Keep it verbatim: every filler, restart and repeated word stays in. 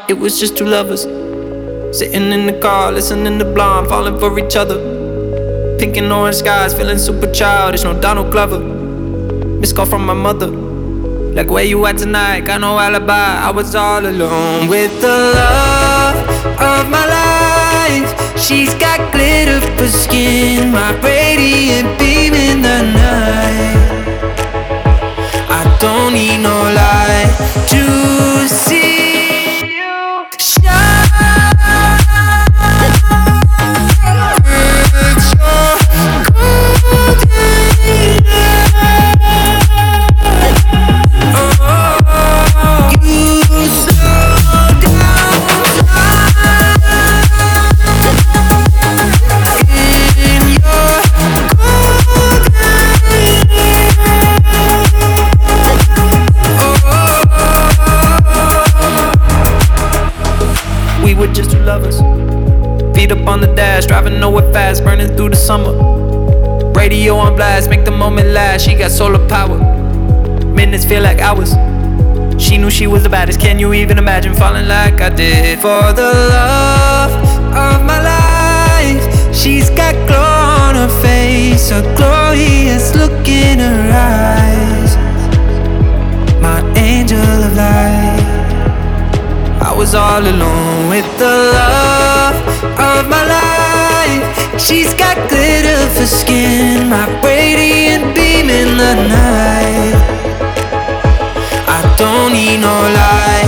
It was just two lovers sitting in the car, listening to Blonde, falling for each other. Pink and orange skies, feeling super childish, no Donald Glover. Missed call from my mother, like where you at tonight, got no alibi. I was all alone with the love of my life. She's got glitter for skin, my radiant beam in the night. I don't need no light to see you shine. It's your golden oh, you slow down in your golden. We were just two lovers, feet up on the dash, driving nowhere fast, burning through the summer. Radio on blast, make the moment last. She got solar power, minutes feel like hours. She knew she was the baddest, can you even imagine falling like I did? For the love of my life, she's got glow on her face, a glorious look in her eyes. My angel of light. I was all alone with the love of my life. She's got glitter for skin, my radiant beam in the night. I don't need no light